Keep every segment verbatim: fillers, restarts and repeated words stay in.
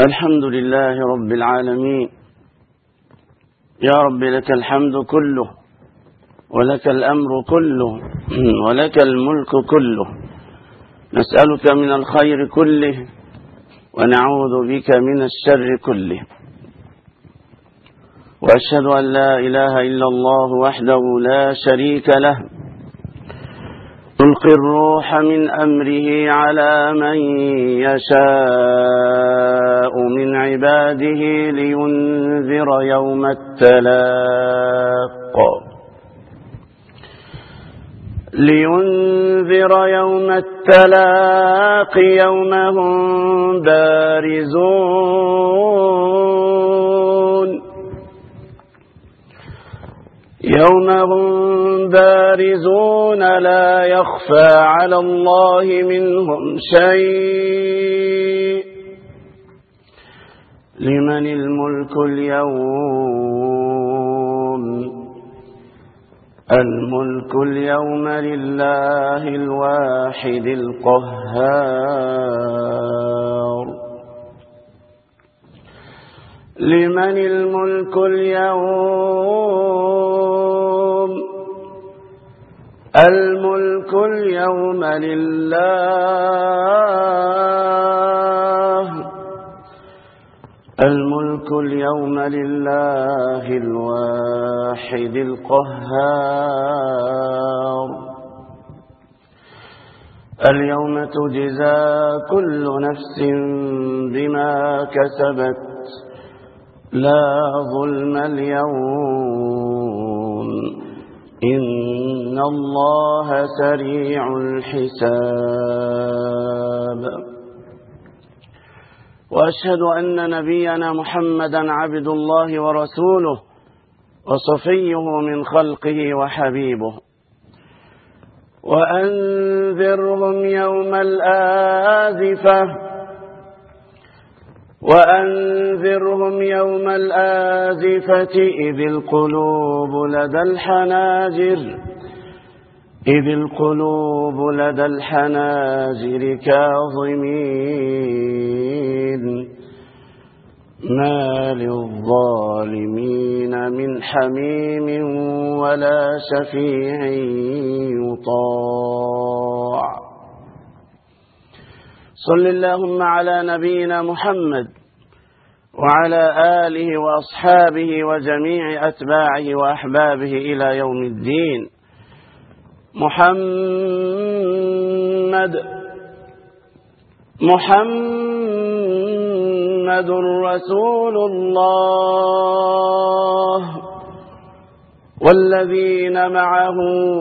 الحمد لله رب العالمين. يا رب لك الحمد كله، ولك الأمر كله، ولك الملك كله. نسألك من الخير كله، ونعوذ بك من الشر كله. وأشهد أن لا إله إلا الله وحده لا شريك له، يلقي الروح من أمره على من يشاء من عباده لينذر يوم التلاق لينذر يوم التلاق يوم هم بارزون يوم هم بارزون لا يخفى على الله منهم شيء. لمن الملك اليوم الملك اليوم لله الواحد القهار. لمن الملك اليوم الملك اليوم لله الملك اليوم لله الواحد القهار. اليوم تجزى كل نفس بما كسبت لا ظلم اليوم إن الله سريع الحساب. وأشهد أن نبينا محمدا عبد الله ورسوله وصفيه من خلقه وحبيبه. وأنذرهم يوم الآزفة وأنذرهم يوم الآزفة إذ القلوب لدى الحناجر إذ القلوب لدى الحناجر كاظمين ما للظالمين من حميم ولا شفيع يطاع. صل اللهم على نبينا محمد وعلى آله وأصحابه وجميع أتباعه وأحبابه إلى يوم الدين. محمد محمد رسول الله والذين معه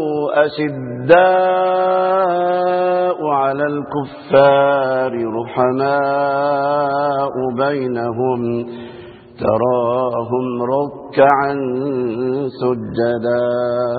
أشداء على الكفار رحماء بينهم تراهم ركعا سجدا.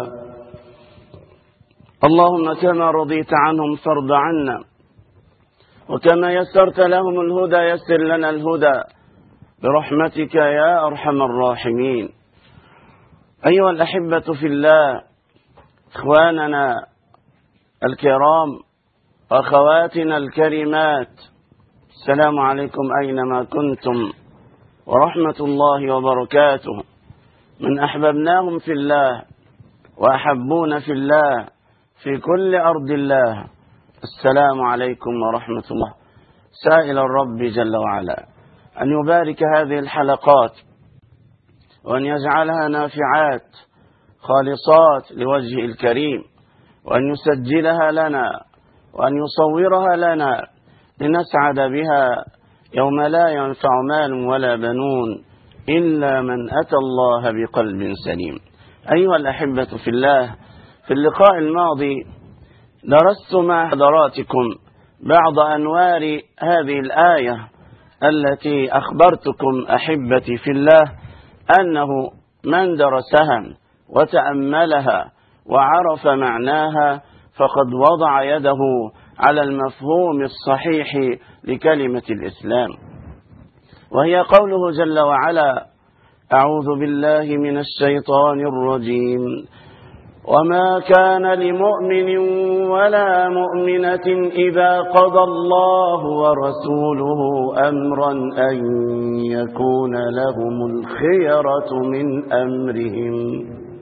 اللهم كما رضيت عنهم فارض عنا، وكما يسرت لهم الهدى يسر لنا الهدى برحمتك يا أرحم الراحمين. أيها الأحبة في الله، إخواننا الكرام وأخواتنا الكريمات، السلام عليكم أينما كنتم ورحمة الله وبركاته. من أحببناهم في الله وأحبون في الله في كل أرض الله، السلام عليكم ورحمة الله. سائل الرب جل وعلا أن يبارك هذه الحلقات وأن يجعلها نافعات خالصات لوجهه الكريم، وأن يسجلها لنا وأن يصورها لنا لنسعد بها يوم لا ينفع مال ولا بنون إلا من أتى الله بقلب سليم. أيها الأحبة في الله، في اللقاء الماضي درست مع حضراتكم بعض أنوار هذه الآية التي أخبرتكم أحبتي في الله أنه من درسها وتأملها وعرف معناها فقد وضع يده على المفهوم الصحيح لكلمة الإسلام، وهي قوله جل وعلا: أعوذ بالله من الشيطان الرجيم، وما كان لمؤمن ولا مؤمنة إذا قضى الله ورسوله أمرا أن يكون لهم الخيرة من أمرهم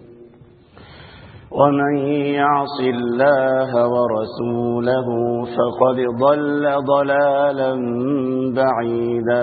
ومن يعص الله ورسوله فقد ضل ضلالا بعيدا.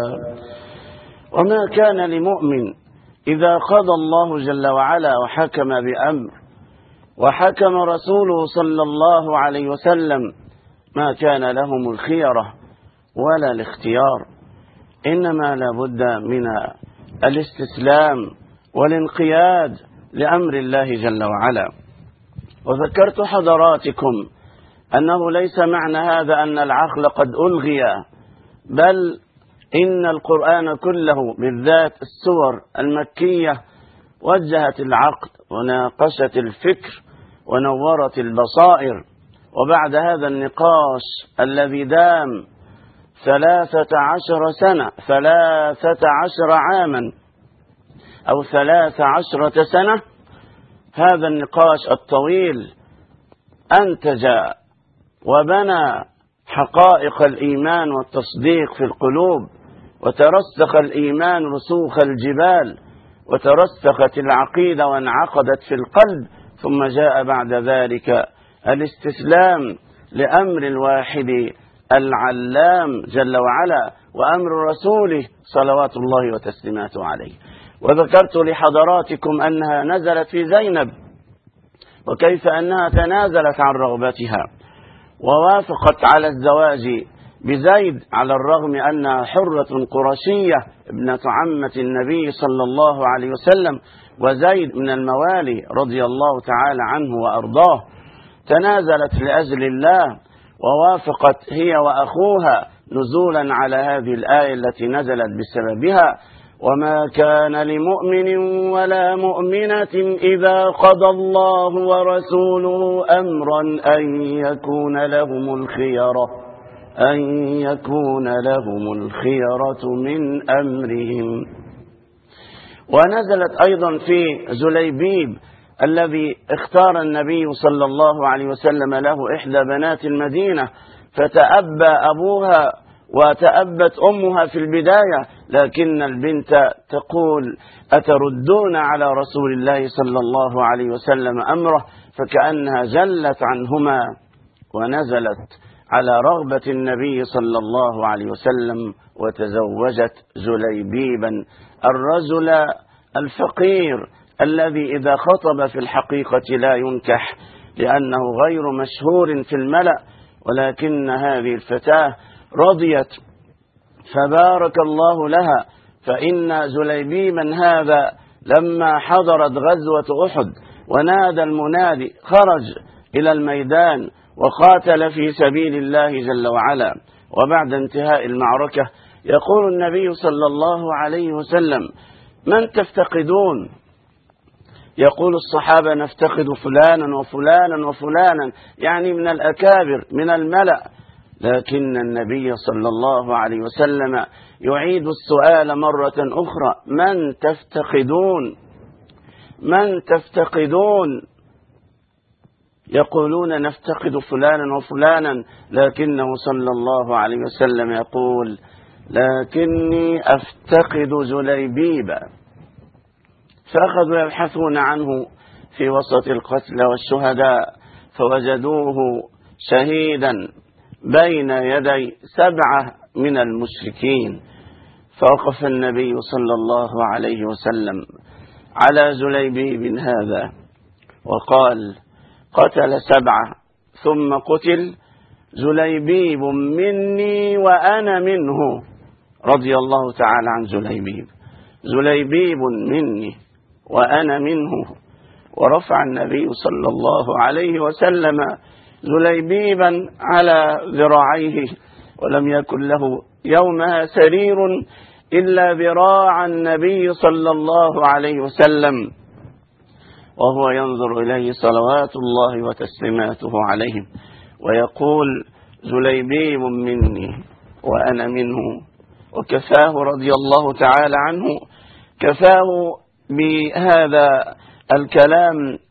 وما كان لمؤمن إذا قضى الله جل وعلا وحكم بأمر وحكم رسوله صلى الله عليه وسلم ما كان لهم الخيرة ولا الاختيار، إنما لابد من الاستسلام والانقياد لأمر الله جل وعلا. وذكرت حضراتكم أنه ليس معنى هذا أن العقل قد ألغي، بل إن القرآن كله بالذات السور المكية وجهت العقل وناقشت الفكر ونورت البصائر. وبعد هذا النقاش الذي دام ثلاثة عشر سنة ثلاثة عشر عاما أو ثلاث عشرة سنة، هذا النقاش الطويل أنتج وبنى حقائق الإيمان والتصديق في القلوب، وترسخ الإيمان رسوخ الجبال، وترسخت العقيدة وانعقدت في القلب. ثم جاء بعد ذلك الاستسلام لأمر الواحد العلام جل وعلا وأمر رسوله صلوات الله وتسليماته عليه. وذكرت لحضراتكم أنها نزلت في زينب، وكيف أنها تنازلت عن رغبتها ووافقت على الزواج بزيد على الرغم أنها حرة قرشية ابنة عمة النبي صلى الله عليه وسلم، وزيد من الموالي رضي الله تعالى عنه وأرضاه. تنازلت لأجل الله ووافقت هي وأخوها نزولا على هذه الآية التي نزلت بسببها: وما كان لمؤمن ولا مؤمنة إذا قضى الله ورسوله أمرا أن يكون لهم الخيرة أن يكون لهم الخيرة من أمرهم. ونزلت أيضا في جليبيب الذي اختار النبي صلى الله عليه وسلم له إحدى بنات المدينة، فتأبى أبوها وتأبت أمها في البداية، لكن البنت تقول: أتردون على رسول الله صلى الله عليه وسلم أمره؟ فكأنها جلت عنهما ونزلت على رغبة النبي صلى الله عليه وسلم وتزوجت جليبيبا الرجل الفقير الذي إذا خطب في الحقيقة لا ينكح لأنه غير مشهور في الملأ، ولكن هذه الفتاة رضيت فبارك الله لها. فإن جليبيبا هذا لما حضرت غزوة أحد ونادى المنادي خرج إلى الميدان وقاتل في سبيل الله جل وعلا. وبعد انتهاء المعركة يقول النبي صلى الله عليه وسلم: من تفتقدون؟ يقول الصحابة: نفتقد فلانا وفلانا وفلانا، يعني من الأكابر من الملأ. لكن النبي صلى الله عليه وسلم يعيد السؤال مرة أخرى: من تفتقدون؟ من تفتقدون؟ يقولون نفتقد فلانا وفلانا، لكنه صلى الله عليه وسلم يقول: لكني أفتقد جليبيبا. فأخذوا يبحثون عنه في وسط القتلى والشهداء فوجدوه شهيدا بين يدي سبعة من المشركين. فوقف النبي صلى الله عليه وسلم على جليبيب هذا وقال: قتل سبعة ثم قتل جليبيب مني وأنا منه، رضي الله تعالى عن جليبيب. جليبيب مني وأنا منه. ورفع النبي صلى الله عليه وسلم جليبيبا على ذراعيه، ولم يكن له يومها سرير إلا ذراع النبي صلى الله عليه وسلم، وهو ينظر إليه صلوات الله وتسليماته عليه ويقول: جليبيب مني وأنا منه. وكفاه رضي الله تعالى عنه، كفاه بهذا الكلام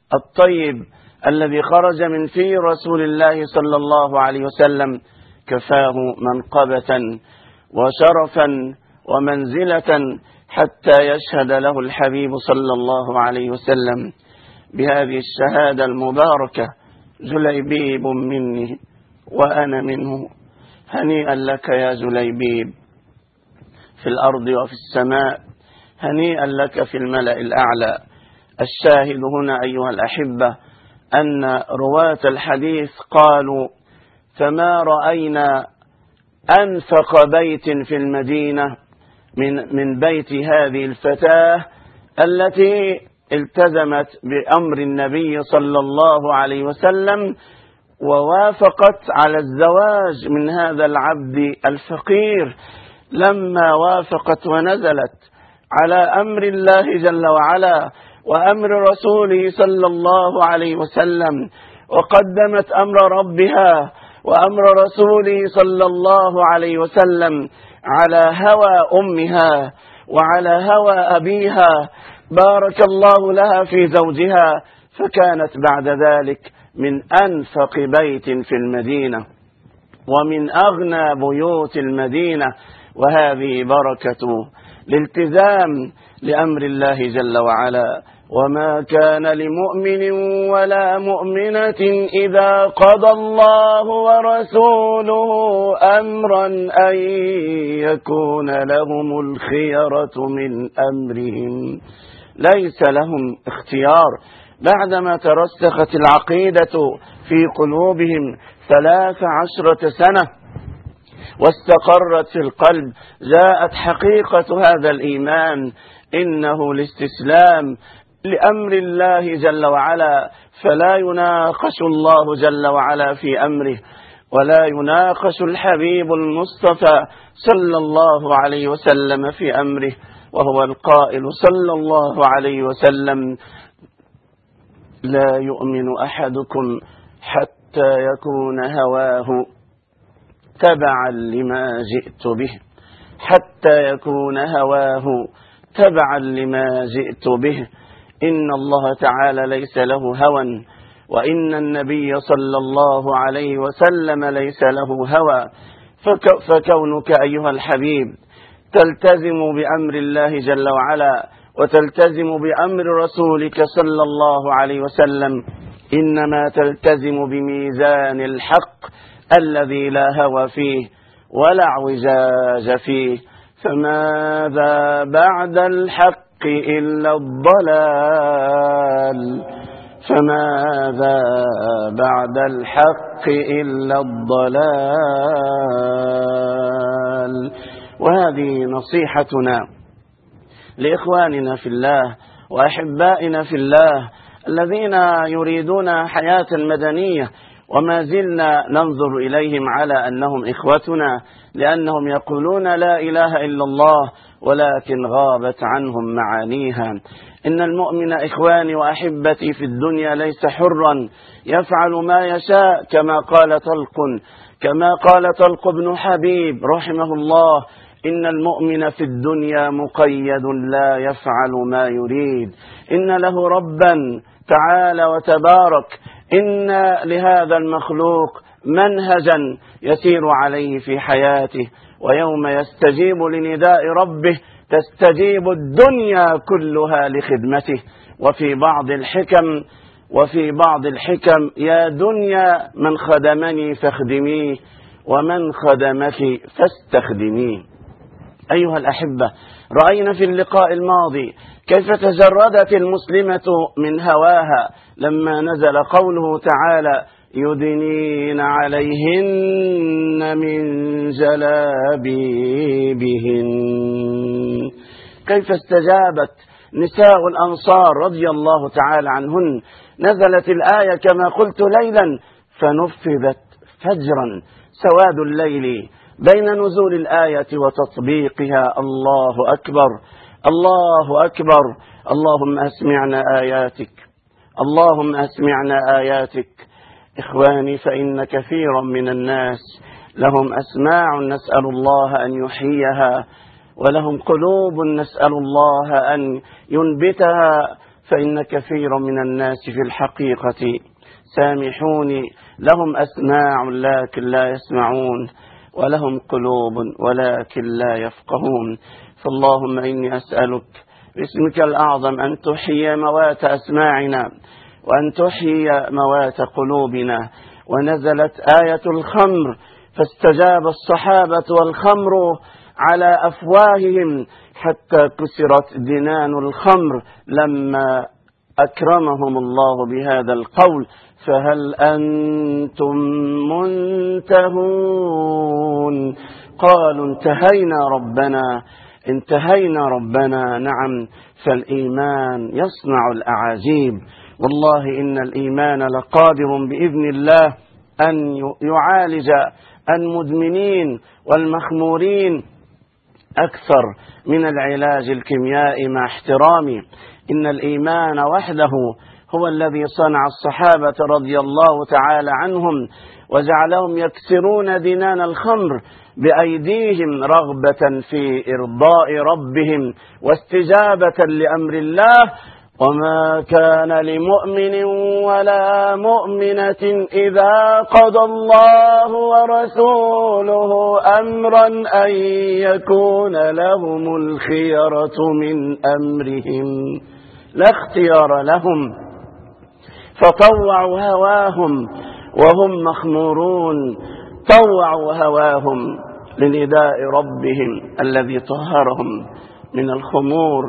الطيب الذي خرج من في رسول الله صلى الله عليه وسلم كفاه منقبة وشرفا ومنزلة حتى يشهد له الحبيب صلى الله عليه وسلم بهذه الشهادة المباركة: جليبيب مني وأنا منه. هنيئا لك يا جليبيب في الأرض وفي السماء، هنيئا لك في الملأ الأعلى. الشاهد هنا أيها الأحبة أن رواة الحديث قالوا: فما رأينا أنفق بيت في المدينة من من بيت هذه الفتاة التي التزمت بأمر النبي صلى الله عليه وسلم ووافقت على الزواج من هذا العبد الفقير. لما وافقت ونزلت على أمر الله جل وعلا وأمر رسوله صلى الله عليه وسلم، وقدمت أمر ربها وأمر رسوله صلى الله عليه وسلم على هوى أمها وعلى هوى أبيها، بارك الله لها في زوجها، فكانت بعد ذلك من أنفق بيت في المدينة ومن أغنى بيوت المدينة. وهذه بركة الالتزام لأمر الله جل وعلا: وما كان لمؤمن ولا مؤمنة إذا قضى الله ورسوله أمرا أن يكون لهم الخيرة من أمرهم. ليس لهم اختيار بعدما ترسخت العقيدة في قلوبهم ثلاث عشرة سنة واستقرت في القلب، جاءت حقيقة هذا الإيمان: إنه الاستسلام لأمر الله جل وعلا، فلا يناقش الله جل وعلا في أمره، ولا يناقش الحبيب المصطفى صلى الله عليه وسلم في أمره، وهو القائل صلى الله عليه وسلم: لا يؤمن أحدكم حتى يكون هواه تبعا لما جئت به، حتى يكون هواه تبعا لما جئت به. إن الله تعالى ليس له هوى، وإن النبي صلى الله عليه وسلم ليس له هوى. فكونك أيها الحبيب تلتزم بأمر الله جل وعلا وتلتزم بأمر رسولك صلى الله عليه وسلم، إنما تلتزم بميزان الحق الذي لا هوى فيه ولا اعوجاج فيه. فماذا بعد الحق إلا الضلال، فماذا بعد الحق إلا الضلال. وهذه نصيحتنا لإخواننا في الله وأحبائنا في الله الذين يريدون حياة مدنية، وما زلنا ننظر إليهم على أنهم إخوتنا، لأنهم يقولون لا إله إلا الله ولكن غابت عنهم معانيها. إن المؤمن إخواني وأحبتي في الدنيا ليس حرا يفعل ما يشاء، كما قال طلق كما قال طلق بن حبيب رحمه الله: إن المؤمن في الدنيا مقيد لا يفعل ما يريد، إن له ربا تعالى وتبارك، إن لهذا المخلوق منهجا يسير عليه في حياته، ويوم يستجيب لنداء ربه تستجيب الدنيا كلها لخدمته. وفي بعض الحكم وفي بعض الحكم: يا دنيا من خدمني فاخدميه، ومن خدمك فاستخدميه. أيها الأحبة، رأينا في اللقاء الماضي كيف تجردت المسلمة من هواها لما نزل قوله تعالى: يدنين عليهن من جلابيبهن. كيف استجابت نساء الأنصار رضي الله تعالى عنهن. نزلت الآية كما قلت ليلا فنفذت فجرا، سواد الليل بين نزول الآية وتطبيقها. الله أكبر، الله أكبر. اللهم أسمعنا آياتك، اللهم أسمعنا آياتك. إخواني، فإن كثيرا من الناس لهم أسماع نسأل الله أن يحييها، ولهم قلوب نسأل الله أن ينبتها فإن كثيرا من الناس في الحقيقة سامحوني لهم أسماع لكن لا يسمعون، ولهم قلوب ولكن لا يفقهون. فاللهم إني أسألك باسمك الأعظم أن تحيي موات أسماعنا وأن تحيي موات قلوبنا. ونزلت آية الخمر فاستجاب الصحابة والخمر على أفواههم حتى كسرت دنان الخمر لما أكرمهم الله بهذا القول: فهل أنتم منتهون؟ قالوا انتهينا ربنا انتهينا ربنا. نعم، فالإيمان يصنع الأعاجيب. والله إن الإيمان لقادر بإذن الله أن يعالج المدمنين والمخمورين أكثر من العلاج الكيميائي مع احترامي. إن الإيمان وحده هو الذي صنع الصحابة رضي الله تعالى عنهم وجعلهم يكسرون دنان الخمر بأيديهم رغبة في إرضاء ربهم واستجابة لأمر الله. وما كان لمؤمن ولا مؤمنة إذا قضى الله ورسوله أمرا أن يكون لهم الخيرة من أمرهم، لا اختيار لهم، فطوعوا هواهم وهم مخمورون، طوعوا هواهم لنداء ربهم الذي طهرهم من الخمور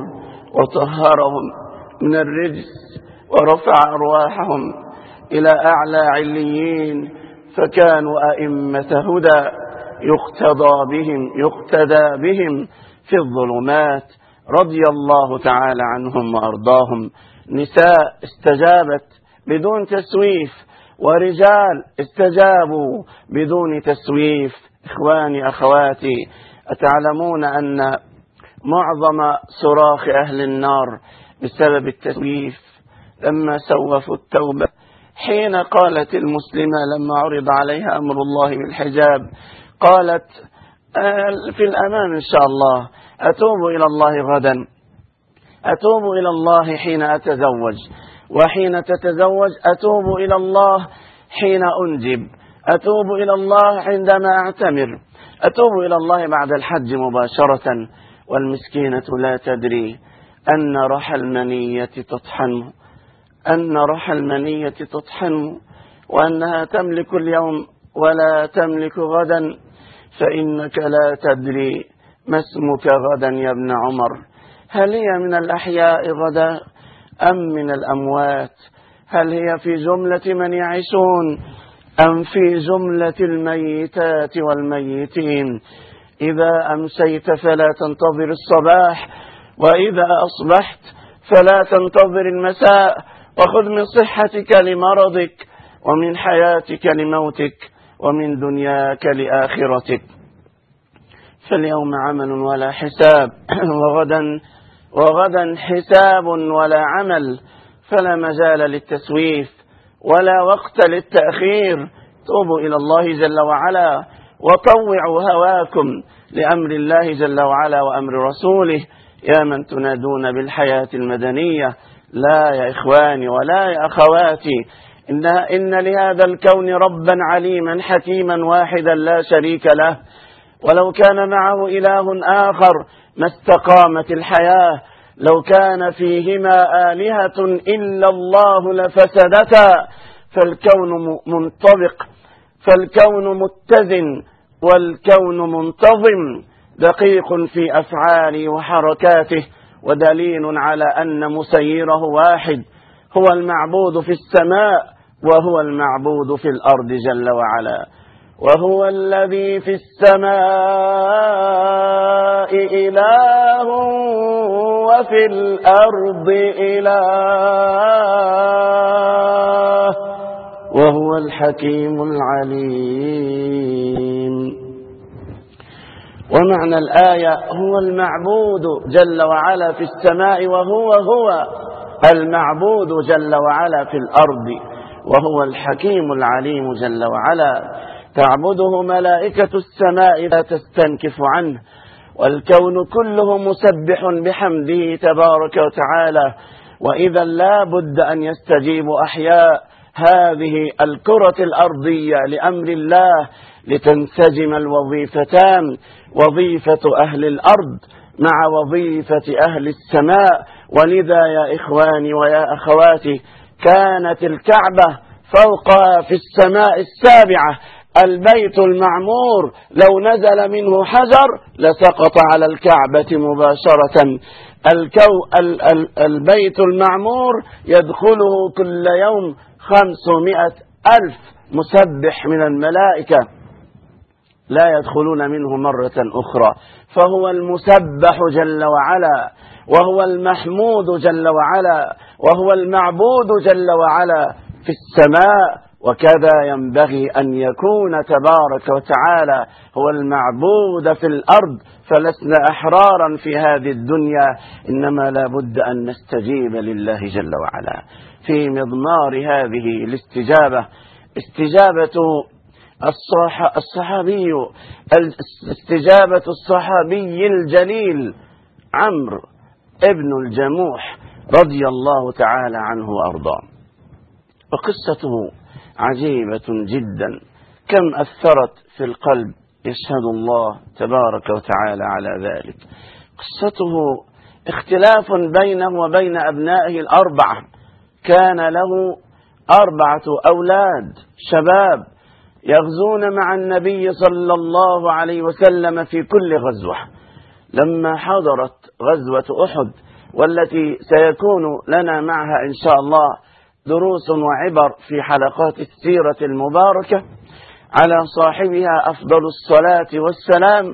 وطهرهم من الرجس ورفع أرواحهم إلى أعلى عليين، فكانوا أئمة هدى يقتدى بهم يقتدى بهم في الظلمات رضي الله تعالى عنهم وأرضاهم. نساء استجابت بدون تسويف، ورجال استجابوا بدون تسويف. إخواني أخواتي، أتعلمون أن معظم صراخ أهل النار بسبب التسويف لما سوفوا التوبة؟ حين قالت المسلمة لما عرض عليها أمر الله بالحجاب قالت في الأمام إن شاء الله، أتوب إلى الله غدا، أتوب إلى الله حين أتزوج، وحين تتزوج أتوب إلى الله حين أنجب، أتوب إلى الله عندما أعتمر، أتوب إلى الله بعد الحج مباشرة. والمسكينة لا تدري أن رحى المنية تطحن أن رحى المنية تطحن وأنها تملك اليوم ولا تملك غدا، فإنك لا تدري ما اسمك غدا يا ابن عمر. هل هي من الأحياء غدا أم من الأموات؟ هل هي في جملة من يعيشون أم في جملة الميتات والميتين؟ إذا أمسيت فلا تنتظر الصباح، وإذا أصبحت فلا تنتظر المساء، وخذ من صحتك لمرضك، ومن حياتك لموتك، ومن دنياك لآخرتك. فاليوم عمل ولا حساب، وغدا وغدا حساب ولا عمل، فلا مجال للتسويف ولا وقت للتأخير. توبوا إلى الله جل وعلا وطوعوا هواكم لأمر الله جل وعلا وأمر رسوله. يا من تنادون بالحياة المدنية، لا يا إخواني ولا يا أخواتي، إن, إن لهذا الكون ربا عليما حكيما واحدا لا شريك له، ولو كان معه إله آخر ما استقامت الحياة. لو كان فيهما آلهة إلا الله لفسدتا. فالكون منطبق، فالكون متزن، والكون منتظم دقيق في أفعاله وحركاته، ودليل على أن مسيره واحد، هو المعبود في السماء وهو المعبود في الأرض جل وعلا. وهو الذي في السماء إله وفي الأرض إله وهو الحكيم العليم. ومعنى الآية هو المعبود جل وعلا في السماء، وهو هو المعبود جل وعلا في الأرض، وهو الحكيم العليم جل وعلا. تعبده ملائكة السماء لا تستنكف عنه، والكون كله مسبح بحمده تبارك وتعالى، وإذا لا بد أن يستجيب أحياء هذه الكرة الأرضية لأمر الله لتنسجم الوظيفتان، وظيفة أهل الأرض مع وظيفة أهل السماء. ولذا يا إخواني ويا أخواتي كانت الكعبة فوقها في السماء السابعة البيت المعمور، لو نزل منه حجر لسقط على الكعبة مباشرة. الكو ال ال البيت المعمور يدخله كل يوم خمسمائة ألف مسبح من الملائكة لا يدخلون منه مرة أخرى، فهو المسبح جل وعلا، وهو المحمود جل وعلا، وهو المعبود جل وعلا في السماء. وكذا ينبغي أن يكون تبارك وتعالى هو المعبود في الأرض، فلسنا أحرارا في هذه الدنيا، إنما لا بد أن نستجيب لله جل وعلا. في مضمار هذه الاستجابة استجابة الصحابي استجابة الصحابي الجليل عمرو ابن الجموح رضي الله تعالى عنه وأرضاه. وقصته عجيبة جدا، كم أثرت في القلب، يشهد الله تبارك وتعالى على ذلك. قصته اختلاف بينه وبين أبنائه الأربعة، كان له أربعة أولاد شباب يغزون مع النبي صلى الله عليه وسلم في كل غزوة. لما حضرت غزوة أحد والتي سيكون لنا معها إن شاء الله دروس وعبر في حلقات السيرة المباركة، على صاحبها أفضل الصلاة والسلام،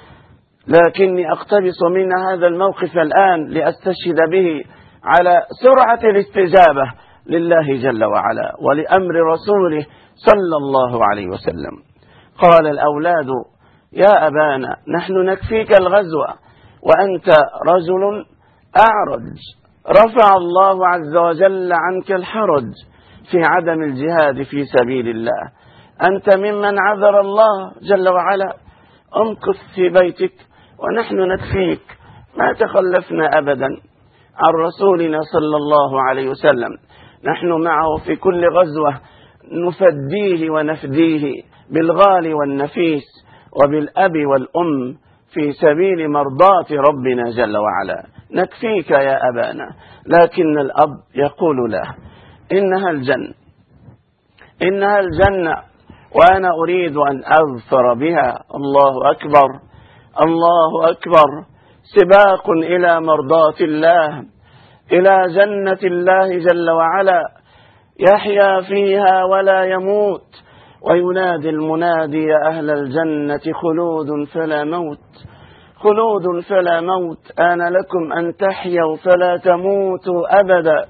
لكني أقتبس من هذا الموقف الآن لأستشهد به على سرعة الاستجابة لله جل وعلا ولأمر رسوله صلى الله عليه وسلم. قال الأولاد: يا أبانا نحن نكفيك الغزوة وأنت رجل أعرج، رفع الله عز وجل عنك الحرج في عدم الجهاد في سبيل الله، أنت ممن عذر الله جل وعلا، امكث في بيتك ونحن نكفيك. ما تخلفنا أبدا عن رسولنا صلى الله عليه وسلم، نحن معه في كل غزوة نفديه ونفديه بالغالي والنفيس وبالأب والأم في سبيل مرضاة ربنا جل وعلا، نكفيك يا أبانا. لكن الأب يقول له: إنها الجنة، إنها الجنة وأنا أريد أن أظفر بها. الله أكبر، الله أكبر، سباق إلى مرضاة الله، إلى جنة الله جل وعلا، يحيا فيها ولا يموت. وينادي المنادي: يا أهل الجنة خلود فلا موت، خلود فلا موت، آن لكم أن تحيوا فلا تموتوا أبدا،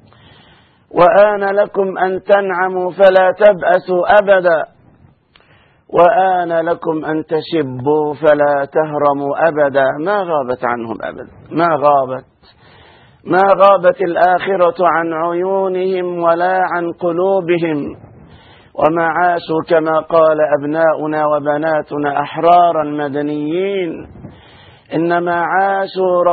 وآن لكم أن تنعموا فلا تبأسوا أبدا، وآن لكم أن تشبوا فلا تهرموا أبدا. ما غابت عنهم أبدا، ما غابت ما غابت الآخرة عن عيونهم ولا عن قلوبهم، وما عاشوا كما قال أبناؤنا وبناتنا أحرارا مدنيين، إنما عاشوا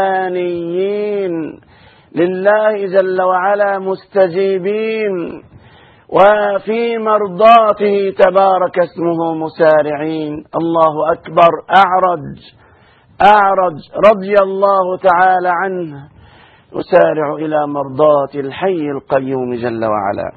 ربانيين لله جل وعلا مستجيبين، وفي مرضاته تبارك اسمه مسارعين. الله أكبر. أعرج أعرج رضي الله تعالى عنه يسارع إلى مرضاة الحي القيوم جل وعلا.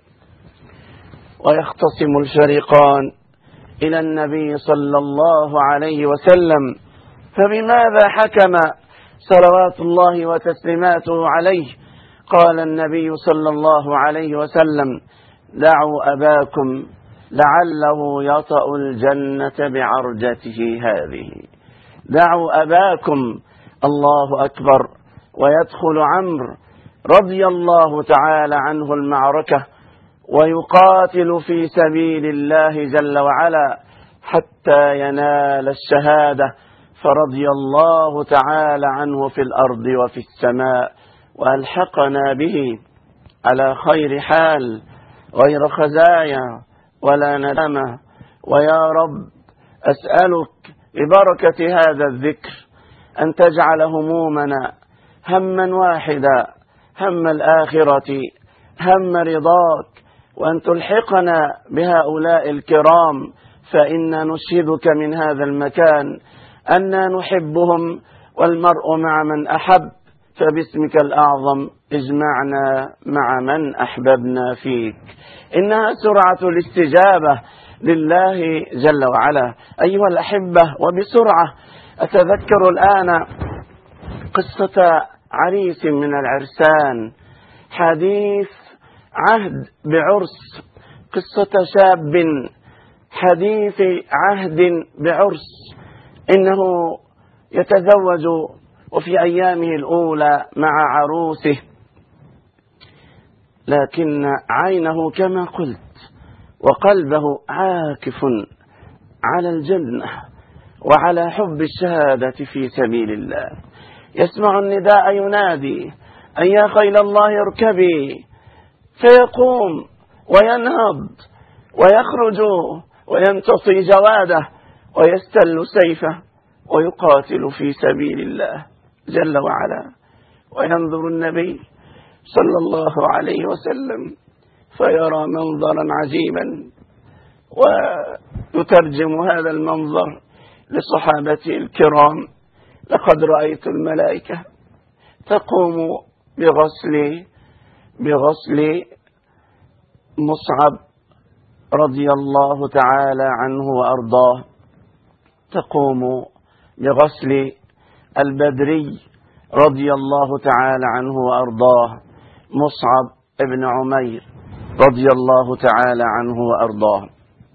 ويختصم الفريقان إلى النبي صلى الله عليه وسلم، فبماذا حكم صلوات الله وتسليماته عليه؟ قال النبي صلى الله عليه وسلم: دعوا أباكم لعله يطأ الجنة بعرجته هذه. دعوا أباكم. الله أكبر. ويدخل عمرو رضي الله تعالى عنه المعركة ويقاتل في سبيل الله جل وعلا حتى ينال الشهادة، فرضي الله تعالى عنه في الأرض وفي السماء، وألحقنا به على خير حال غير خزايا ولا ندامة. ويا رب أسألك ببركة هذا الذكر أن تجعل همومنا هما واحدا هم الآخرة، هم رضاك، وأن تلحقنا بهؤلاء الكرام، فإنا نشهدك من هذا المكان أننا نحبهم، والمرء مع من أحب، فباسمك الأعظم اجمعنا مع من أحببنا فيك. إنها سرعة الاستجابة لله جل وعلا. أيها الأحبة، وبسرعة أتذكر الآن قصة عريس من العرسان، حديث عهد بعرس، قصة شاب حديث عهد بعرس، إنه يتزوج وفي أيامه الأولى مع عروسه، لكن عينه كما قلت وقلبه عاكف على الجنة وعلى حب الشهادة في سبيل الله. يسمع النداء ينادي: أن يا خيل الله اركبي، فيقوم وينهض ويخرج ويمتصي جواده ويستل سيفه ويقاتل في سبيل الله جل وعلا. وينظر النبي صلى الله عليه وسلم فيرى منظرا عجيبا، ويترجم هذا المنظر لصحابته الكرام: لقد رأيت الملائكة تقوم بغسل بغسل مصعب رضي الله تعالى عنه وأرضاه، تقوم بغسل البدري رضي الله تعالى عنه وأرضاه، مصعب ابن عمير رضي الله تعالى عنه وأرضاه.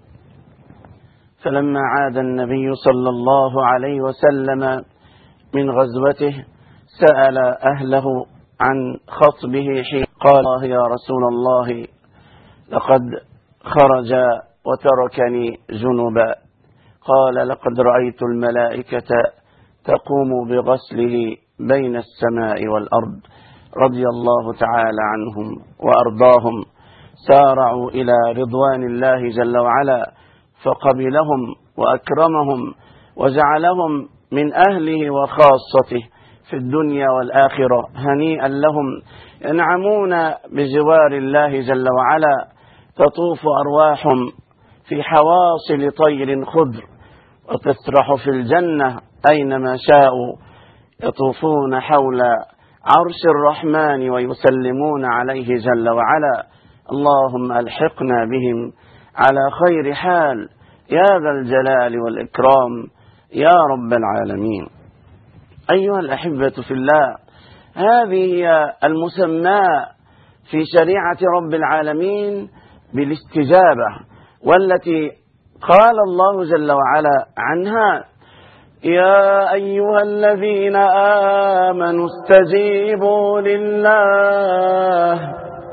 فلما عاد النبي صلى الله عليه وسلم من غزوته سأل أهله عن خطبه حين قال: يا رسول الله، لقد خرج وتركني جنبا. قال: لقد رأيت الملائكة تقوم بغسله بين السماء والأرض رضي الله تعالى عنهم وأرضاهم. سارعوا إلى رضوان الله جل وعلا فقبلهم وأكرمهم وجعلهم من أهله وخاصته في الدنيا والآخرة. هنيئا لهم، ينعمون بجوار الله جل وعلا، تطوف أرواحهم في حواصل طير خضر وتسرح في الجنة أينما شاءوا، يطوفون حول عرش الرحمن ويسلمون عليه جل وعلا. اللهم ألحقنا بهم على خير حال يا ذا الجلال والإكرام يا رب العالمين. أيها الأحبة في الله، هذه هي المسمى في شريعة رب العالمين بالاستجابة، والتي قال الله جل وعلا عنها: يا أيها الذين آمنوا استجيبوا لله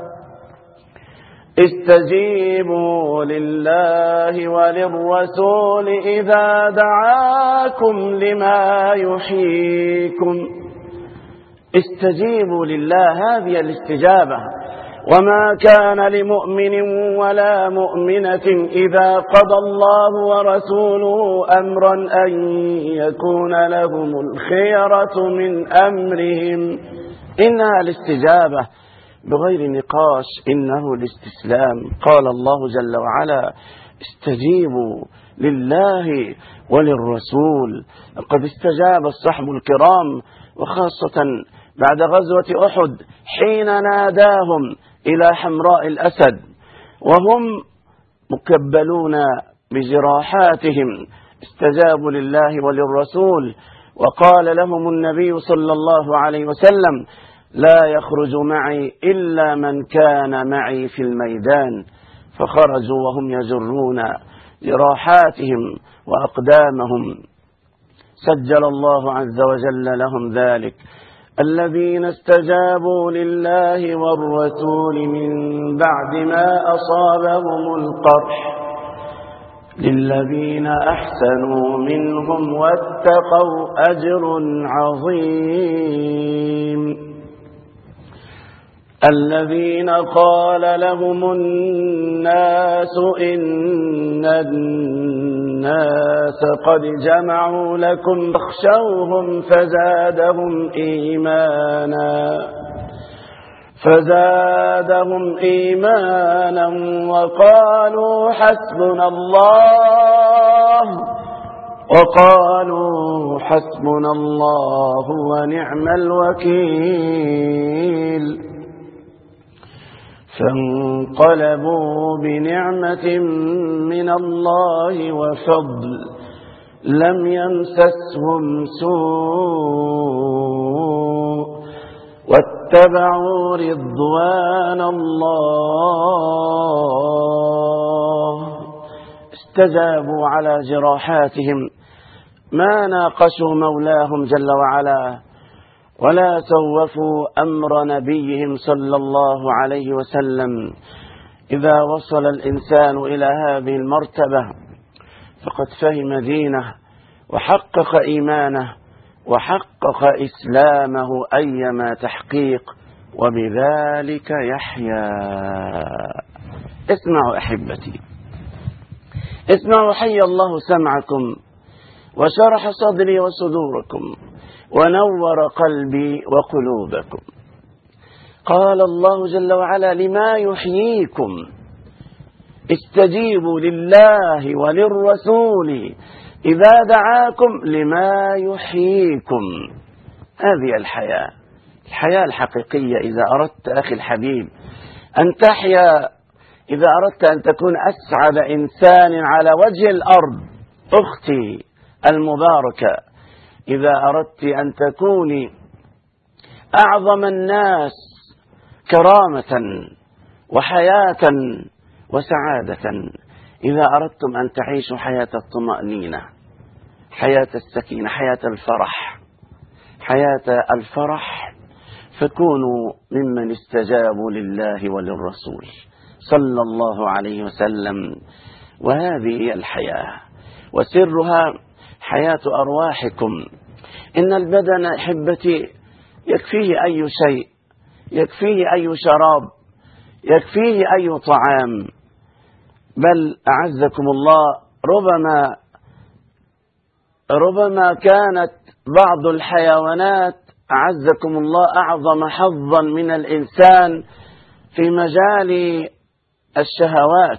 استجيبوا لله وللرسول إذا دعاكم لما يحييكم. استجيبوا لله، هذه الاستجابة. وما كان لمؤمن ولا مؤمنة إذا قضى الله ورسوله أمرا أن يكون لهم الخيرة من أمرهم. إنها الاستجابة بغير نقاش، إنه الاستسلام. قال الله جل وعلا: استجيبوا لله وللرسول. قد استجاب الصحب الكرام، وخاصة بعد غزوة أحد حين ناداهم إلى حمراء الأسد وهم مكبلون بجراحاتهم، استجابوا لله وللرسول. وقال لهم النبي صلى الله عليه وسلم: لا يخرج معي إلا من كان معي في الميدان. فخرجوا وهم يجرون جراحاتهم وأقدامهم. سجل الله عز وجل لهم ذلك: الذين استجابوا لله والرسول من بعد ما أصابهم القرح للذين أحسنوا منهم واتقوا أجر عظيم. الذين قال لهم الناس إن الناس قد جمعوا لكم فاخشوهم فزادهم إيمانا فزادهم إيمانا وقالوا حسبنا الله وقالوا حسبنا الله ونعم الوكيل. فانقلبوا بنعمة من الله وفضل لم يمسسهم سوء واتبعوا رضوان الله. استجابوا على جراحاتهم، ما ناقشوا مولاهم جل وعلا ولا سوفوا أمر نبيهم صلى الله عليه وسلم. إذا وصل الإنسان إلى هذه المرتبة فقد فهم دينه وحقق إيمانه وحقق إسلامه أيما تحقيق، وبذلك يحيا. اسمعوا أحبتي، اسمعوا، حي الله سمعكم وشرح صدري وصدوركم ونور قلبي وقلوبكم. قال الله جل وعلا لما يحييكم استجيبوا لله وللرسول إذا دعاكم لما يحييكم. هذه الحياة، الحياة الحقيقية. إذا أردت أخي الحبيب أن تحيا، إذا أردت أن تكون أسعد إنسان على وجه الأرض أختي المباركة، إذا أردت أن تكوني أعظم الناس كرامة وحياة وسعادة، إذا أردتم أن تعيشوا حياة الطمأنينة، حياة السكينة، حياة الفرح، حياة الفرح، فكونوا ممن استجابوا لله وللرسول صلى الله عليه وسلم. وهذه هي الحياة، وسرها حياة أرواحكم. إن البدن أحبتي يكفيه أي شيء، يكفيه أي شراب، يكفيه أي طعام، بل أعزكم الله ربما ربما كانت بعض الحيوانات أعزكم الله أعظم حظا من الإنسان في مجال الشهوات،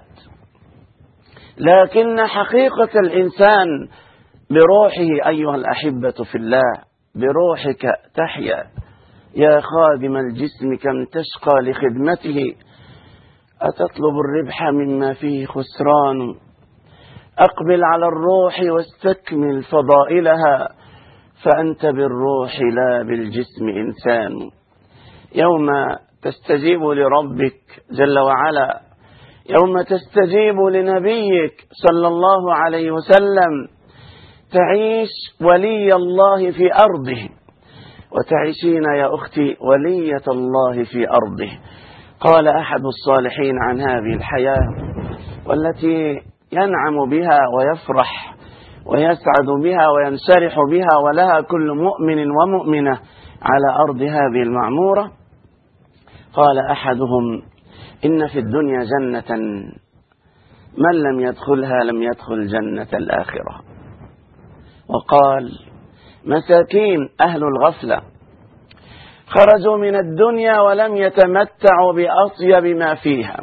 لكن حقيقة الإنسان بروحه أيها الأحبة في الله، بروحك تحيا. يا خادم الجسم كم تشقى لخدمته، أتطلب الربح مما فيه خسران، أقبل على الروح واستكمل فضائلها، فأنت بالروح لا بالجسم إنسان. يوم تستجيب لربك جل وعلا، يوم تستجيب لنبيك صلى الله عليه وسلم، تعيش ولي الله في أرضه، وتعيشين يا أختي ولية الله في أرضه. قال أحد الصالحين عن هذه الحياة والتي ينعم بها ويفرح ويسعد بها وينشرح بها ولها كل مؤمن ومؤمنة على أرض هذه المعمورة، قال أحدهم: إن في الدنيا جنة من لم يدخلها لم يدخل جنة الآخرة. وقال: مساكين أهل الغفلة خرجوا من الدنيا ولم يتمتعوا بأطيب ما فيها.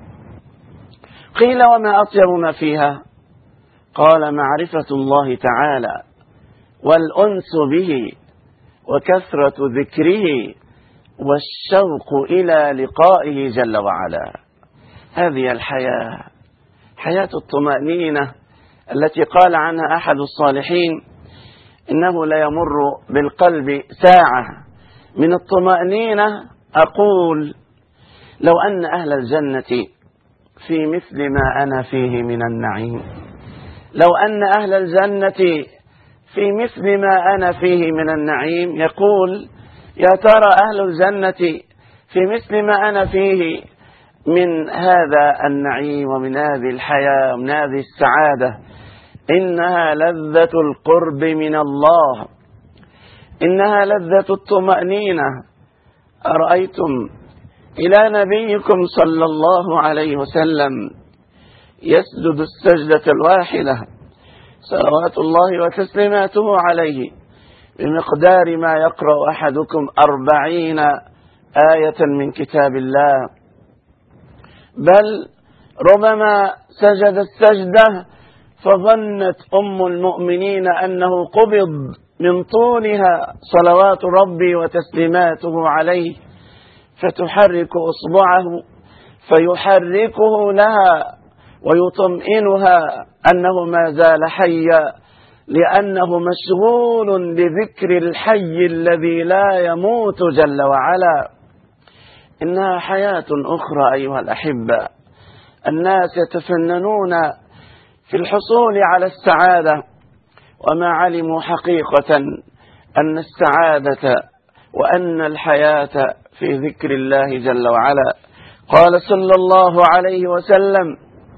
قيل: وما أطيب ما فيها؟ قال: معرفة الله تعالى والأنس به وكثرة ذكره والشوق إلى لقائه جل وعلا. هذه الحياة، حياة الطمأنينة التي قال عنها أحد الصالحين: إنه لا يمر بالقلب ساعة من الطمأنينة أقول لو أن أهل الجنة في مثل ما أنا فيه من النعيم، لو أن أهل الجنة في مثل ما أنا فيه من النعيم. يقول: يا ترى أهل الجنة في مثل ما أنا فيه من هذا النعيم ومن هذه الحياة ومن هذه السعادة. إنها لذة القرب من الله، إنها لذة الطمأنينة. أرأيتم إلى نبيكم صلى الله عليه وسلم يسجد السجدة الواحدة صلوات الله وتسليماته عليه بمقدار ما يقرأ أحدكم أربعين آية من كتاب الله، بل ربما سجد السجدة فظنت أم المؤمنين أنه قبض من طولها صلوات ربي وتسليماته عليه، فتحرك إصبعه فيحركه لها ويطمئنها أنه ما زال حيا، لأنه مشغول بذكر الحي الذي لا يموت جل وعلا. إنها حياة أخرى أيها الأحبة. الناس يتفننون في الحصول على السعادة وما علموا حقيقة أن السعادة وأن الحياة في ذكر الله جل وعلا. قال صلى الله عليه وسلم: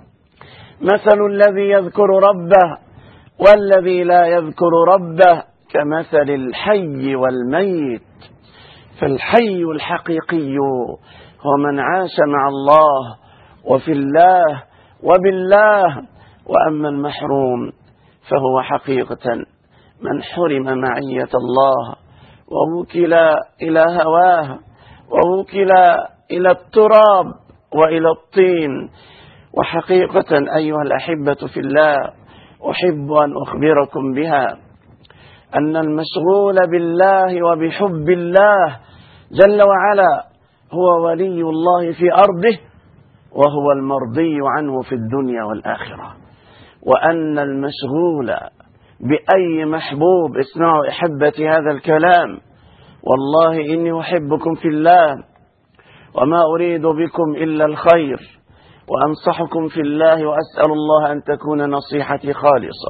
مثل الذي يذكر ربه والذي لا يذكر ربه كمثل الحي والميت. فالحي الحقيقي هو من عاش مع الله وفي الله وبالله، وأما المحروم فهو حقيقة من حرم معية الله ووكل إلى هواه ووكل إلى التراب وإلى الطين. وحقيقة أيها الأحبة في الله، أحب أن أخبركم بها أن المشغول بالله وبحب الله جل وعلا هو ولي الله في أرضه، وهو المرضي عنه في الدنيا والآخرة. وأن المشغول بأي محبوب، اسمعوا أحبتي هذا الكلام، والله إني أحبكم في الله وما أريد بكم إلا الخير، وأنصحكم في الله، وأسأل الله أن تكون نصيحتي خالصة.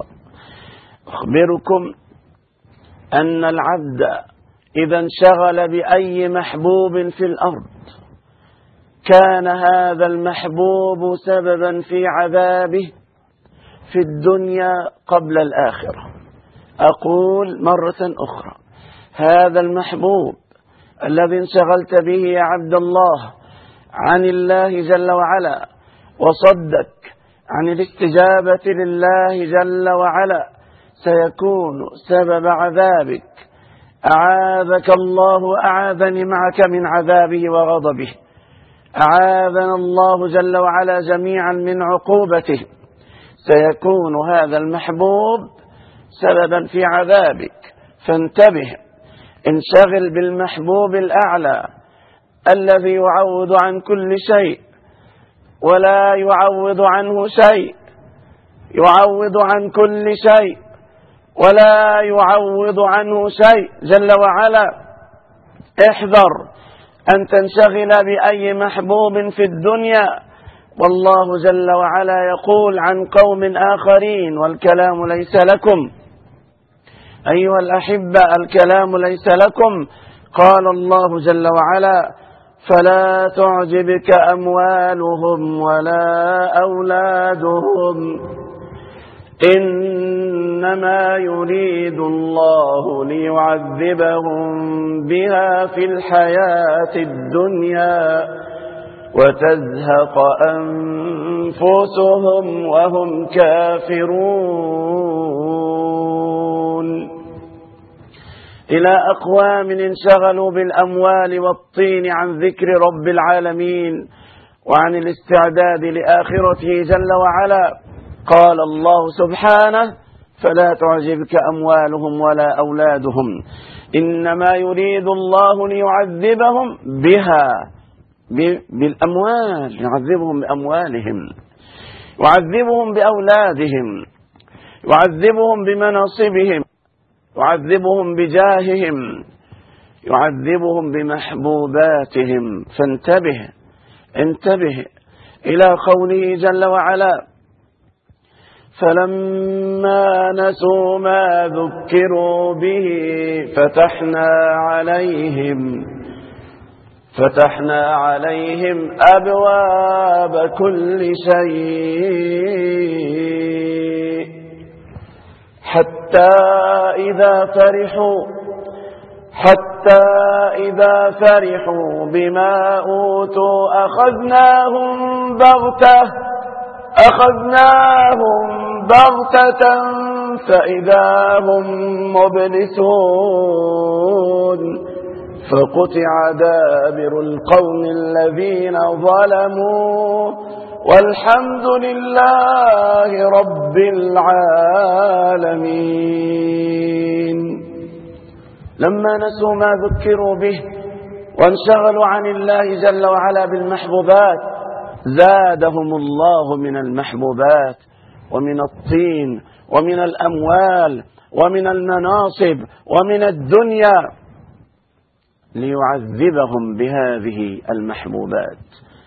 أخبركم أن العبد إذا انشغل بأي محبوب في الأرض كان هذا المحبوب سببا في عذابه في الدنيا قبل الآخرة. أقول مرة أخرى: هذا المحبوب الذي انشغلت به يا عبد الله عن الله جل وعلا وصدك عن الاستجابة لله جل وعلا سيكون سبب عذابك. أعاذك الله، أعاذني معك من عذابه وغضبه، أعاذنا الله جل وعلا جميعا من عقوبته. سيكون هذا المحبوب سببا في عذابك، فانتبه. انشغل بالمحبوب الأعلى الذي يعوض عن كل شيء ولا يعوض عنه شيء، يعوض عن كل شيء ولا يعوض عنه شيء جل وعلا. احذر أن تنشغل بأي محبوب في الدنيا، والله جل وعلا يقول عن قوم آخرين، والكلام ليس لكم أيها الأحبة، الكلام ليس لكم. قال الله جل وعلا: فلا تعجبك أموالهم ولا أولادهم إنما يريد الله ليعذبهم بها في الحياة الدنيا وتزهق أنفسهم وهم كافرون. إلى أقوام انشغلوا بالأموال والطين عن ذكر رب العالمين وعن الاستعداد لآخرته جل وعلا. قال الله سبحانه: فلا تعجبك أموالهم ولا أولادهم إنما يريد الله ليعذبهم بها، بالأموال، يعذبهم بأموالهم، يعذبهم بأولادهم، يعذبهم بمناصبهم، يعذبهم بجاههم، يعذبهم بمحبوباتهم. فانتبه، انتبه إلى قوله جل وعلا: فلما نسوا ما ذكروا به فتحنا عليهم فتحنا عليهم أبواب كل شيء حتى إذا فرحوا حتى إذا فرحوا بما أوتوا أخذناهم بغتة أخذناهم بغتة فإذا هم مبلسون فقطع دابر القوم الذين ظلموا والحمد لله رب العالمين. لما نسوا ما ذكروا به وانشغلوا عن الله جل وعلا بالمحبوبات زادهم الله من المحبوبات ومن الطين ومن الأموال ومن المناصب ومن الدنيا ليعذبهم بهذه المحبوبات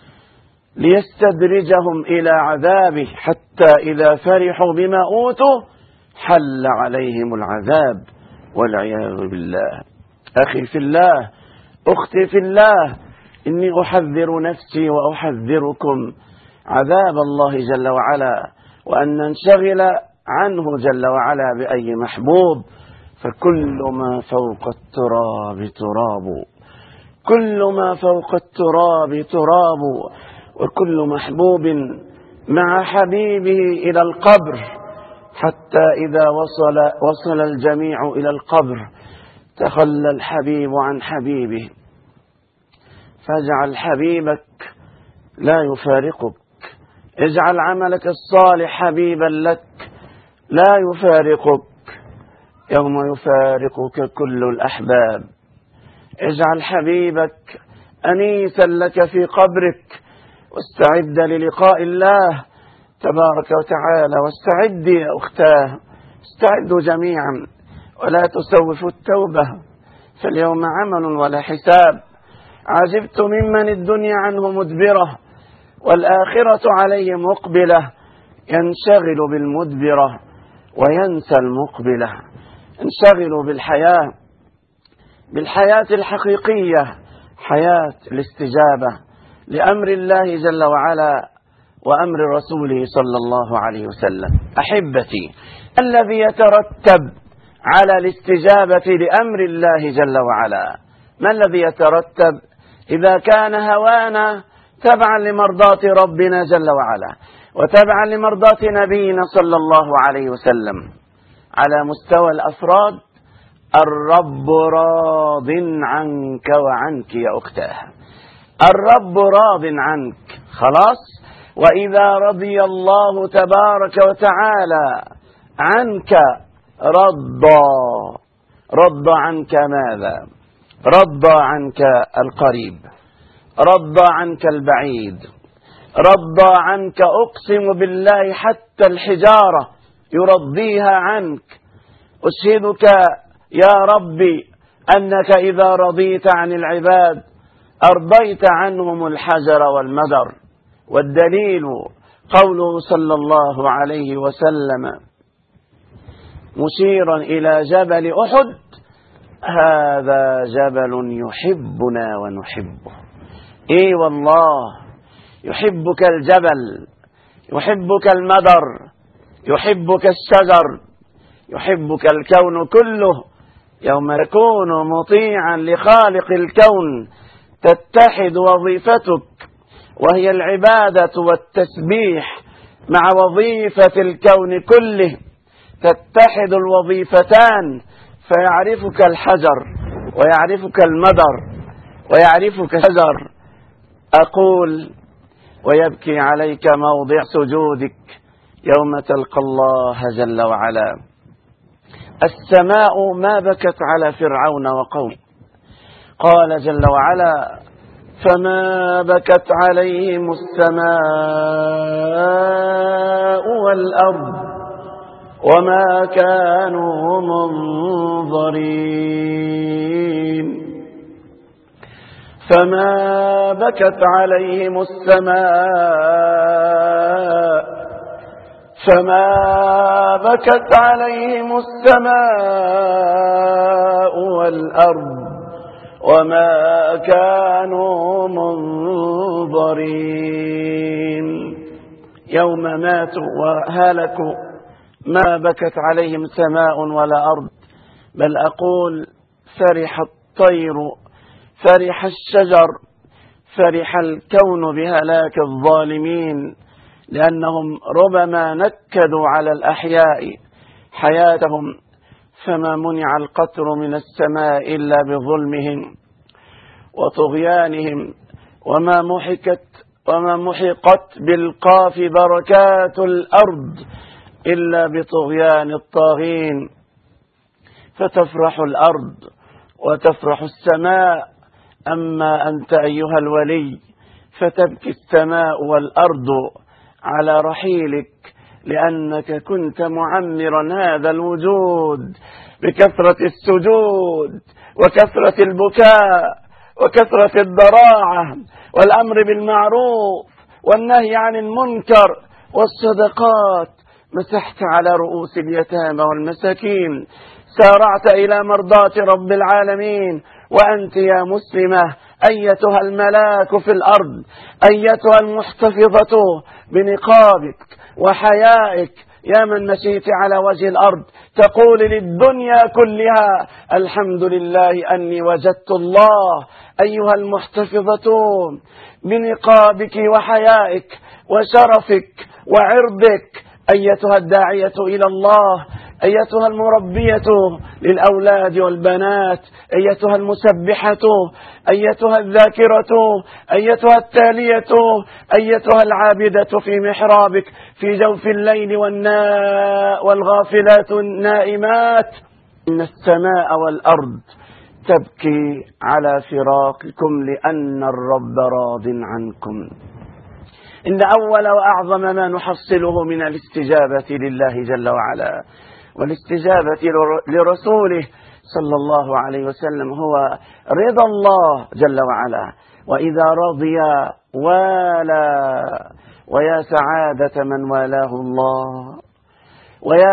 ليستدرجهم إلى عذابه حتى إذا فرحوا بما أوتوا حل عليهم العذاب والعياذ بالله. أخي في الله، أختي في الله، إني أحذر نفسي وأحذركم عذاب الله جل وعلا، وأن ننشغل عنه جل وعلا بأي محبوب، فكل ما فوق التراب تراب، كل ما فوق التراب تراب، وكل محبوب مع حبيبه إلى القبر، حتى إذا وصل, وصل الجميع إلى القبر تخلى الحبيب عن حبيبه، فاجعل حبيبك لا يفارقك، اجعل عملك الصالح حبيبا لك لا يفارقك يوم يفارقك كل الأحباب. اجعل حبيبك أنيسا لك في قبرك، واستعد للقاء الله تبارك وتعالى. واستعدي يا أختاه، استعدوا جميعا ولا تسوفوا التوبة، فاليوم عمل ولا حساب. عجبت ممن الدنيا عنه مدبرة والآخرة عليه مقبلة، ينشغل بالمدبرة وينسى المقبلة. انشغلوا بالحياة، بالحياة الحقيقية، حياة الاستجابة لأمر الله جل وعلا وأمر رسوله صلى الله عليه وسلم. أحبتي، الذي يترتب على الاستجابة لأمر الله جل وعلا، ما الذي يترتب إذا كان هوانا تبعا لمرضاة ربنا جل وعلا وتبعا لمرضاة نبينا صلى الله عليه وسلم؟ على مستوى الأفراد، الرب راض عنك وعنك يا أختاه، الرب راض عنك خلاص. وإذا رضي الله تبارك وتعالى عنك رضى رضى عنك ماذا؟ رضى عنك القريب، رضى عنك البعيد، رضى عنك أقسم بالله حتى الحجارة يرضيها عنك. أشهدك يا ربي أنك إذا رضيت عن العباد أرضيت عنهم الحجر والمدر. والدليل قوله صلى الله عليه وسلم مشيرا إلى جبل أحد: هذا جبل يحبنا ونحبه. إي والله، يحبك الجبل، يحبك المدر، يحبك الشجر، يحبك الكون كله. يوم تكون مطيعا لخالق الكون تتحد وظيفتك وهي العبادة والتسبيح مع وظيفة الكون كله، تتحد الوظيفتان، فيعرفك الحجر ويعرفك المدر ويعرفك الشجر. أقول: ويبكي عليك موضع سجودك يوم تلقى الله جل وعلا. السماء ما بكت على فرعون وقومه، قال جل وعلا: فما بكت عليهم السماء والأرض وما كانوا منظرين. فما بكت عليهم السماء فما بكت عليهم السماء والأرض وما كانوا منظرين. يوم ماتوا وهلكوا ما بكت عليهم سماء ولا أرض، بل أقول: فرح الطير، فرح الشجر، فرح الكون بهلاك الظالمين، لأنهم ربما نكدوا على الأحياء حياتهم، فما منع القطر من السماء إلا بظلمهم، وطغيانهم، وما محكت وما محقت بالقاف بركات الأرض إلا بطغيان الطاغين، فتفرح الأرض وتفرح السماء. أما أنت أيها الولي فتبكي السماء والأرض على رحيلك، لأنك كنت معمرا هذا الوجود بكثرة السجود وكثرة البكاء وكثرة الضراعة والأمر بالمعروف والنهي عن المنكر والصدقات. مسحت على رؤوس اليتامى والمساكين، سارعت إلى مرضاة رب العالمين. وأنت يا مسلمة أيتها الملاك في الأرض، أيتها المحتفظة بنقابك وحيائك، يا من مشيت على وجه الأرض تقول للدنيا كلها الحمد لله أني وجدت الله. أيها المحتفظة بنقابك وحيائك وشرفك وعرضك، أيتها الداعية إلى الله، أيتها المربية للأولاد والبنات، أيتها المسبحة، أيتها الذاكرة، أيتها التالية، أيتها العابدة في محرابك في جوف الليل والناء والغافلات النائمات. إن السماء والأرض تبكي على فراقكم لأن الرب راض عنكم. إن أول وأعظم ما نحصله من الاستجابة لله جل وعلا والاستجابة لرسوله صلى الله عليه وسلم هو رضا الله جل وعلا. وإذا رضي والى، ويا سعادة من والاه الله، ويا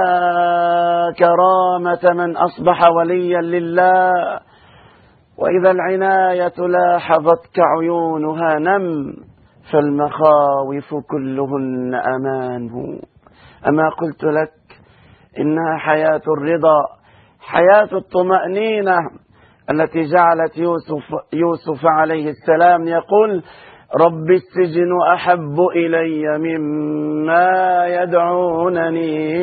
كرامة من أصبح وليا لله. وإذا العناية لاحظتك عيونها نم، فالمخاوف كلهن أمان. أما قلت لك إنها حياة الرضا، حياة الطمأنينة التي جعلت يوسف, يوسف عليه السلام يقول رب السجن أحب إلي مما يدعونني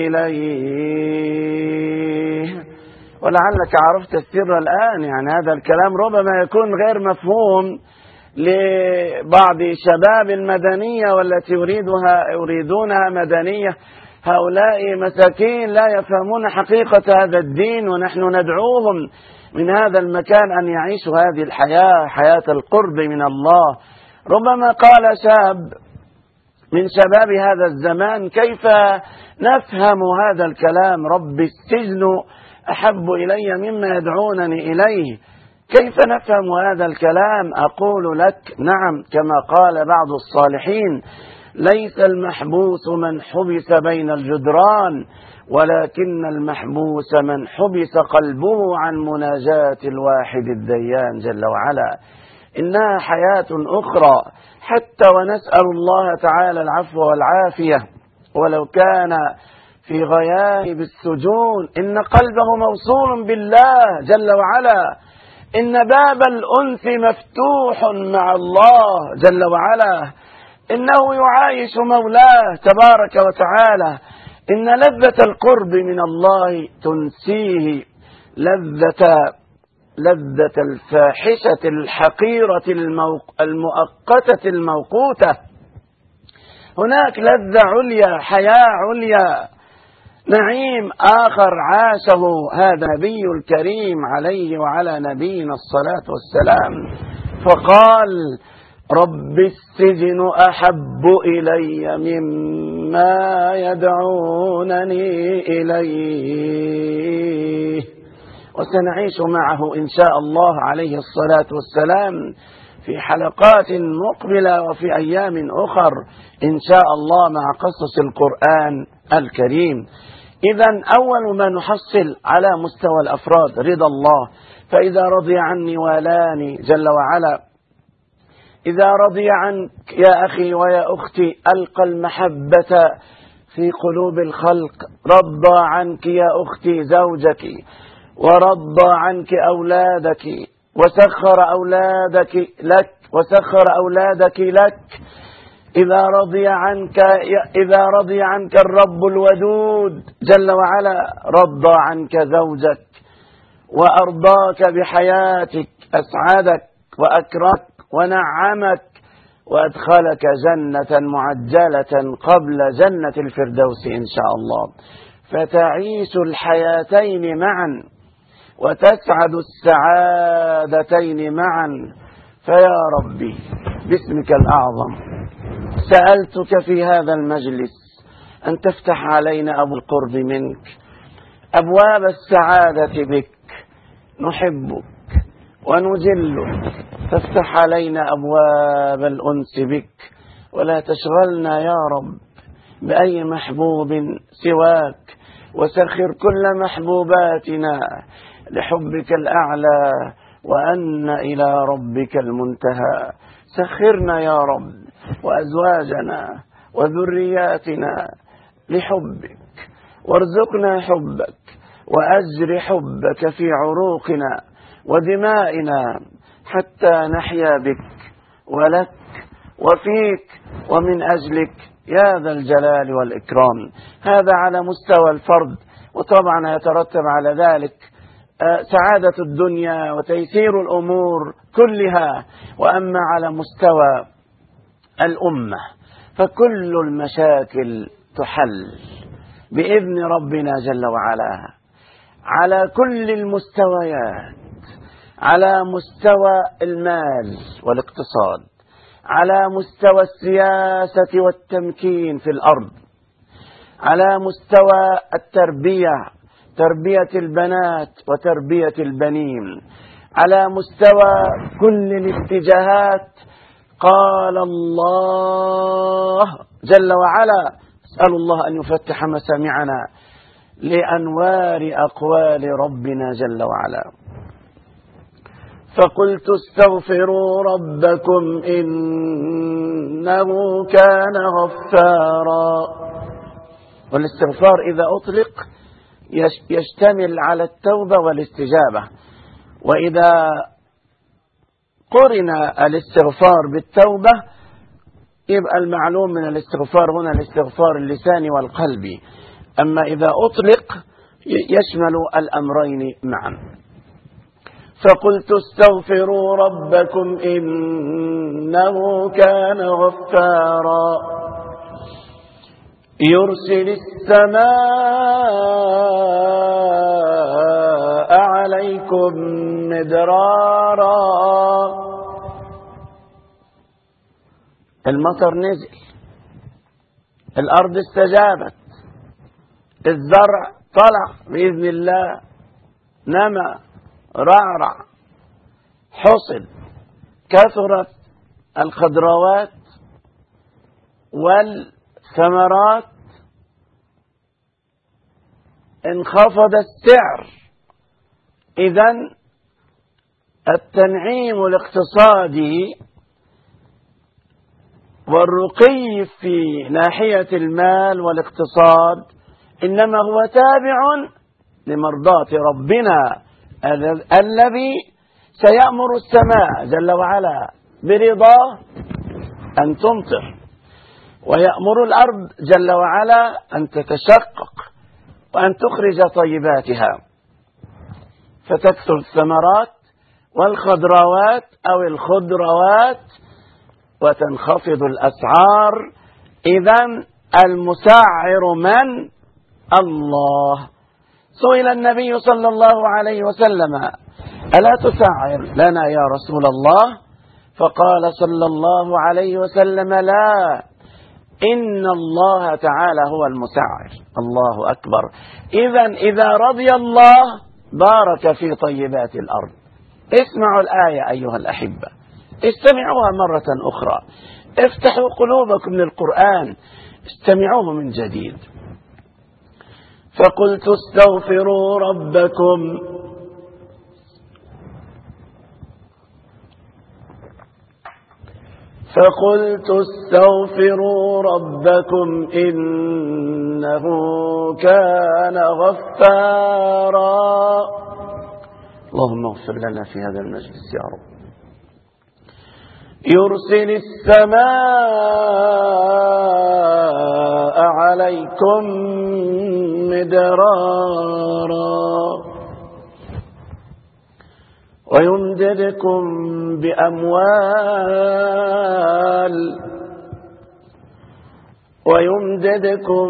إليه. ولعلك عرفت السر الآن. يعني هذا الكلام ربما يكون غير مفهوم لبعض شباب المدنية والتي يريدها يريدونها مدنية. هؤلاء مساكين لا يفهمون حقيقة هذا الدين، ونحن ندعوهم من هذا المكان أن يعيشوا هذه الحياة، حياة القرب من الله. ربما قال شاب من شباب هذا الزمان كيف نفهم هذا الكلام رب السجن أحب إلي مما يدعونني إليه؟ كيف نفهم هذا الكلام؟ أقول لك نعم، كما قال بعض الصالحين ليس المحبوس من حبس بين الجدران، ولكن المحبوس من حبس قلبه عن مناجاة الواحد الديان جل وعلا. إنها حياة أخرى، حتى ونسأل الله تعالى العفو والعافية ولو كان في غياهب السجون، إن قلبه موصول بالله جل وعلا. إن باب الأنس مفتوح مع الله جل وعلا. إنه يعايش مولاه تبارك وتعالى. إن لذة القرب من الله تنسيه لذة لذة الفاحشة الحقيرة المؤقتة الموقوتة. هناك لذة عليا، حياة عليا، نعيم آخر عاشه هذا النبي الكريم عليه وعلى نبينا الصلاة والسلام، فقال رب السجن أحب إلي مما يدعونني إليه. وسنعيش معه إن شاء الله عليه الصلاة والسلام في حلقات مقبلة وفي أيام أخر إن شاء الله مع قصص القرآن الكريم. إذن أول ما نحصل على مستوى الأفراد رضا الله، فإذا رضي عني والاني جل وعلا، إذا رضي عنك يا أخي ويا أختي ألقى المحبة في قلوب الخلق. رضى عنك يا أختي زوجك، ورضى عنك أولادك، وسخر أولادك لك وسخر أولادك لك. إذا رضي عنك إذا رضي عنك الرب الودود جل وعلا رضى عنك زوجك وأرضاك بحياتك، أسعدك وأكرمك ونعمك وأدخلك جنة معجلة قبل جنة الفردوس إن شاء الله، فتعيش الحياتين معا وتسعد السعادتين معا. فيا ربي باسمك الأعظم سألتك في هذا المجلس أن تفتح علينا أبو القرب منك، أبواب السعادة بك، نحبك ونجلك، فافتح علينا أبواب الأنس بك، ولا تشغلنا يا رب بأي محبوب سواك، وسخر كل محبوباتنا لحبك الأعلى، وأن إلى ربك المنتهى. سخرنا يا رب وأزواجنا وذرياتنا لحبك، وارزقنا حبك، وأجر حبك في عروقنا ودمائنا حتى نحيا بك ولك وفيك ومن أجلك يا ذا الجلال والإكرام. هذا على مستوى الفرد، وطبعا يترتب على ذلك سعادة الدنيا وتيسير الأمور كلها. وأما على مستوى الأمة فكل المشاكل تحل بإذن ربنا جل وعلا على كل المستويات، على مستوى المال والاقتصاد، على مستوى السياسة والتمكين في الأرض، على مستوى التربية، تربية البنات وتربية البنين، على مستوى كل الاتجاهات. قال الله جل وعلا: أسأل الله أن يفتح مسامعنا لأنوار أقوال ربنا جل وعلا. فقلت استغفروا ربكم إنه كان غفارا. والاستغفار إذا أطلق يشتمل على التوبة والاستجابة، وإذا قرن الاستغفار بالتوبة يبقى المعلوم من الاستغفار هنا الاستغفار اللساني والقلبي. أما إذا أطلق يشمل الأمرين معا. فقلت استغفروا ربكم إنه كان غفارا يرسل السماء عليكم مدرارا. المطر نزل، الأرض استجابت، الزرع طلع بإذن الله، نمى، رعرع، حصل، كثرت الخضروات والثمرات، انخفض السعر. إذن التنعيم الاقتصادي والرقي في ناحية المال والاقتصاد إنما هو تابع لمرضاة ربنا الذي سيأمر السماء جل وعلا برضاه أن تمطر، ويأمر الأرض جل وعلا أن تتشقق وأن تخرج طيباتها، فتكثر الثمرات والخضروات أو الخضروات وتنخفض الأسعار. إذن المسعر من؟ الله. سئل النبي صلى الله عليه وسلم: ألا تسعر لنا يا رسول الله؟ فقال صلى الله عليه وسلم: لا، إن الله تعالى هو المسعر. الله أكبر. إذن إذا رضي الله بارك في طيبات الأرض. اسمعوا الآية أيها الأحبة، استمعوها مرة أخرى، افتحوا قلوبكم للقرآن، استمعوه من جديد. فقلت استغفروا ربكم فقلت استغفروا ربكم إنه كان غفارا. اللهم اغفر لنا في هذا المجلس يا رب. يرسل السماء عليكم مدرارا. ويمددكم بأموال ويمددكم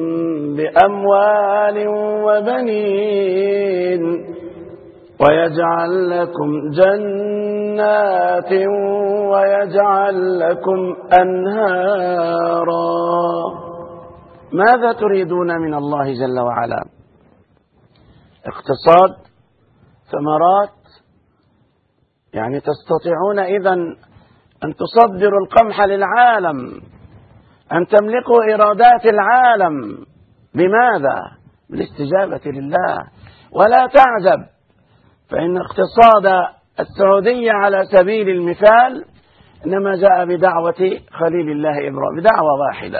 بأموال وبنين ويجعل لكم جنات ويجعل لكم أنهارا. ماذا تريدون من الله جل وعلا؟ اقتصاد، ثمرات، يعني تستطيعون إذن أن تصدروا القمح للعالم، أن تملكوا إيرادات العالم. بماذا؟ بالاستجابة لله. ولا تعجب، فإن اقتصاد السعودية على سبيل المثال إنما جاء بدعوة خليل الله إبراهيم، بدعوة واحدة: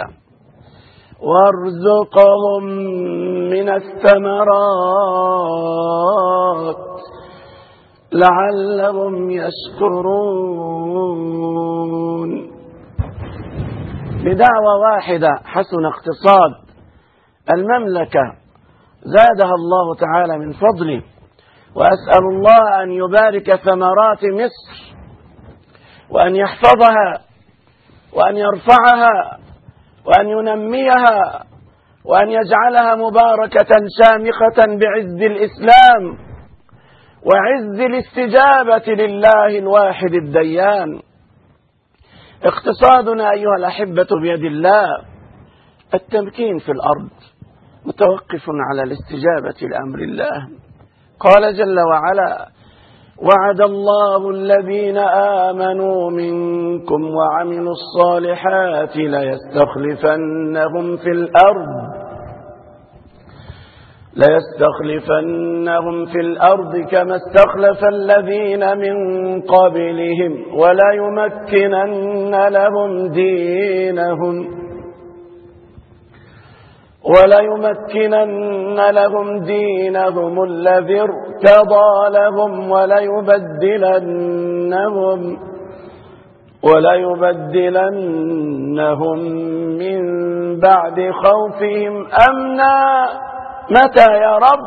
وارزقهم من الثمرات لعلهم يشكرون. بدعوة واحدة حسن اقتصاد المملكة، زادها الله تعالى من فضله. وأسأل الله أن يبارك ثمرات مصر، وأن يحفظها، وأن يرفعها، وأن ينميها، وأن يجعلها مباركة شامخة بعز الإسلام وعز الاستجابة لله الواحد الديان. اقتصادنا أيها الأحبة بيد الله. التمكين في الأرض متوقف على الاستجابة لأمر الله. قال جل وعلا: وعد الله الذين آمنوا منكم وعملوا الصالحات ليستخلفنهم في الأرض ليستخلفنهم في الأرض كما استخلف الذين من قبلهم وليمكنن لهم دينهم وليمكنن لهم دينهم الذي ارتضى لهم وليبدلنهم وليبدلنهم من بعد خوفهم أمنا. متى يا رب؟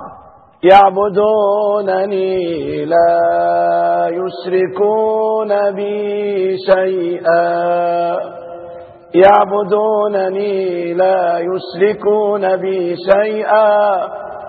يعبدونني لا يشركون بي شيئا يعبدونني لا يشركون بي شيئا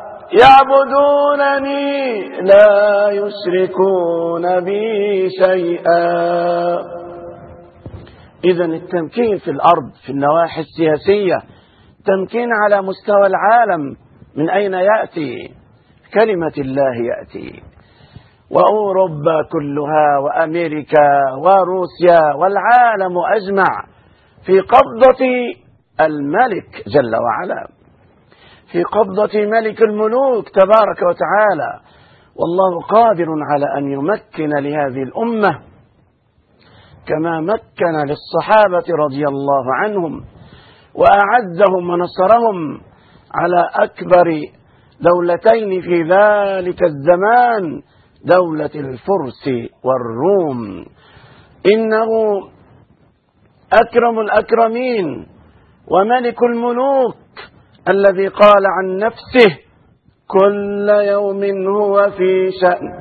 يعبدونني لا يشركون بي شيئا. إذن التمكين في الأرض في النواحي السياسية، تمكين على مستوى العالم. من أين يأتي؟ كلمة الله يأتي. وأوروبا كلها وأمريكا وروسيا والعالم أجمع في قبضة الملك جل وعلا، في قبضة ملك الملوك تبارك وتعالى. والله قادر على أن يمكن لهذه الأمة كما مكن للصحابة رضي الله عنهم وأعزهم ونصرهم على أكبر دولتين في ذلك الزمان، دولة الفرس والروم. إنه أكرم الأكرمين وملك الملوك الذي قال عن نفسه: كل يوم هو في شأن.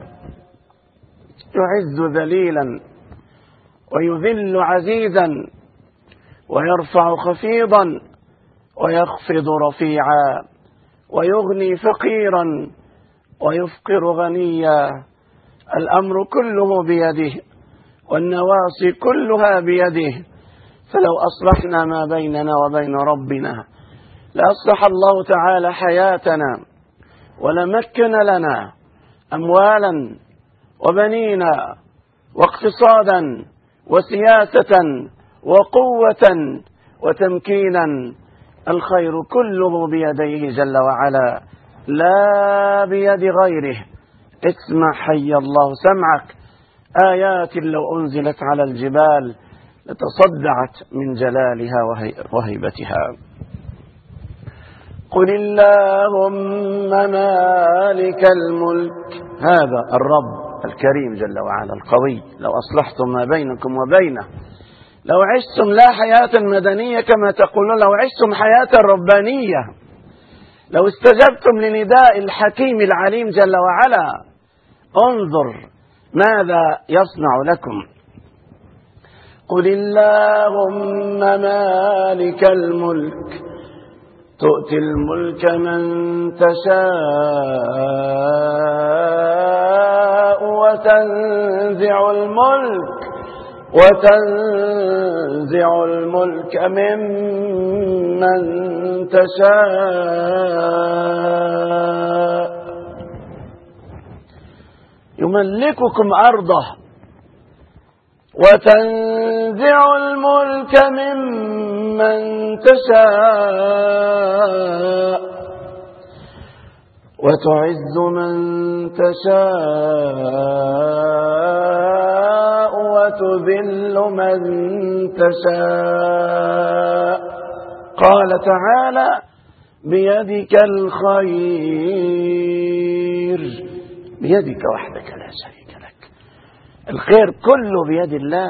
يعز ذليلا ويذل عزيزا ويرفع خفيضا ويخفض رفيعا ويغني فقيرا ويفقر غنيا. الأمر كله بيده والنواصي كلها بيده. فلو أصلحنا ما بيننا وبين ربنا لأصلح الله تعالى حياتنا ولمكن لنا أموالا وبنينا واقتصادا وسياسة وقوة وتمكينا. الخير كله بيديه جل وعلا لا بيد غيره. اسمع حي الله سمعك. آيات لو أنزلت على الجبال لتصدعت من جلالها وهيبتها. قل اللهم مالك الملك. هذا الرب الكريم جل وعلا القوي. لو أصلحتم ما بينكم وبينه، لو عشتم لا حياة مدنية كما تقولون، لو عشتم حياة ربانية، لو استجبتم لنداء الحكيم العليم جل وعلا. انظر ماذا يصنع لكم؟ قل اللهم مالك الملك تؤتي الملك من تشاء وتنزع الملك وتنزع الملك ممن تشاء يملككم أرضه وتنزع الملك ممن تشاء وتعز من تشاء وتذل من تشاء. قال تعالى بيدك الخير، بيدك وحدك لا شريك لك، الخير كله بيد الله.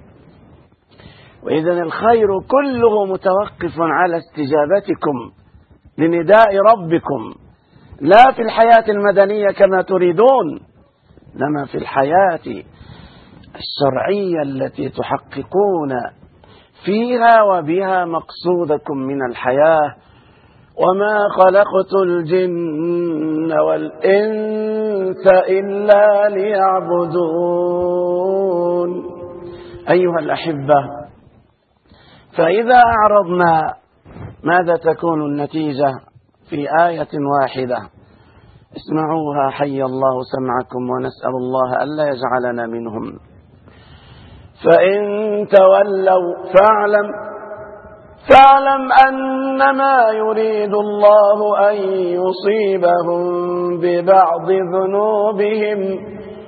وإذن الخير كله متوقف على استجابتكم لنداء ربكم، لا في الحياة المدنية كما تريدون، إنما في الحياة الشرعية التي تحققون فيها وبها مقصودكم من الحياة. وما خلقت الجن والإنس إلا ليعبدون. أيها الأحبة، فإذا أعرضنا ماذا تكون النتيجة؟ في آية واحدة اسمعوها حي الله سمعكم ونسأل الله ألا يجعلنا منهم. فإن تولوا فاعلم فاعلم أنما يريد الله أن يصيبهم ببعض ذنوبهم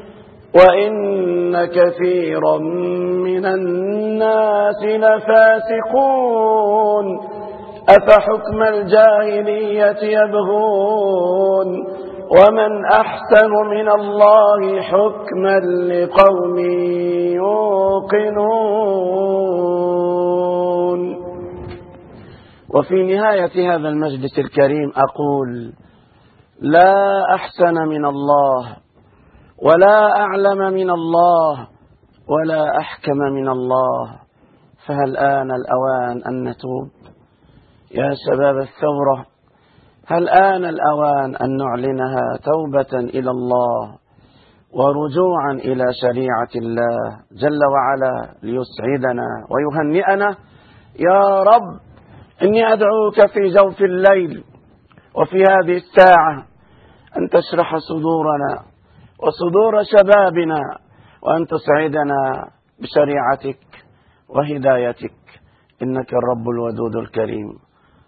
وإن كثيرا من الناس لفاسقون. أفحكم الجاهلية يبغون ومن أحسن من الله حكما لقوم يوقنون. وفي نهاية هذا المجلس الكريم أقول: لا أحسن من الله ولا أعلم من الله ولا أحكم من الله. فهل آن الأوان أن نتوب يا شباب الثورة؟ هل آن الأوان أن نعلنها توبة إلى الله ورجوعا إلى شريعة الله جل وعلا ليسعدنا ويهنئنا؟ يا رب، إني أدعوك في جوف الليل وفي هذه الساعة أن تشرح صدورنا وصدور شبابنا وأن تسعدنا بشريعتك وهدايتك، إنك الرب الودود الكريم.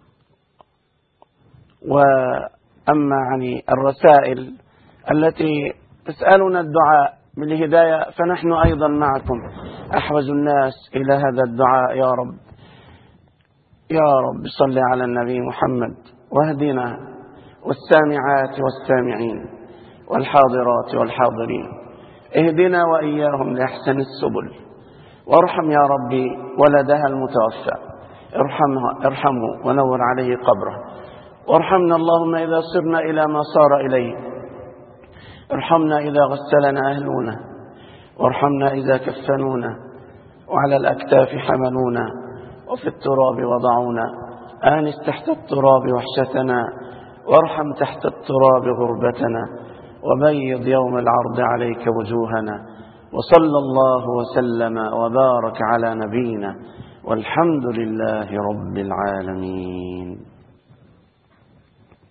وأما عن الرسائل التي تسألنا الدعاء بالهداية فنحن أيضا معكم، أحوج الناس إلى هذا الدعاء. يا رب يا رب صل على النبي محمد واهدنا والسامعات والسامعين والحاضرات والحاضرين، اهدنا وإياهم لأحسن السبل، وارحم يا ربي ولدها المتوفى، ارحمها ارحمه ونور عليه قبره، وارحمنا اللهم إذا صرنا إلى ما صار إليه، ارحمنا إذا غسلنا أهلنا، وارحمنا إذا كفنونا وعلى الأكتاف حملونا وفي التراب وضعونا، آنس تحت التراب وحشتنا، وارحم تحت التراب غربتنا، وبيض يوم العرض عليك وجوهنا. وصلى الله وسلم وبارك على نبينا، والحمد لله رب العالمين.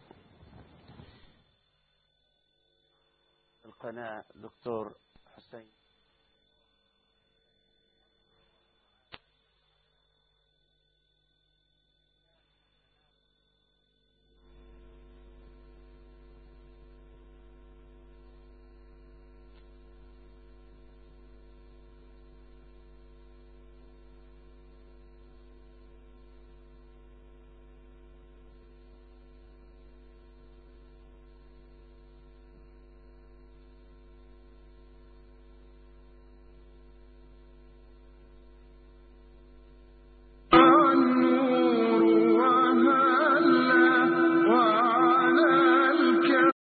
القناة دكتور حسين.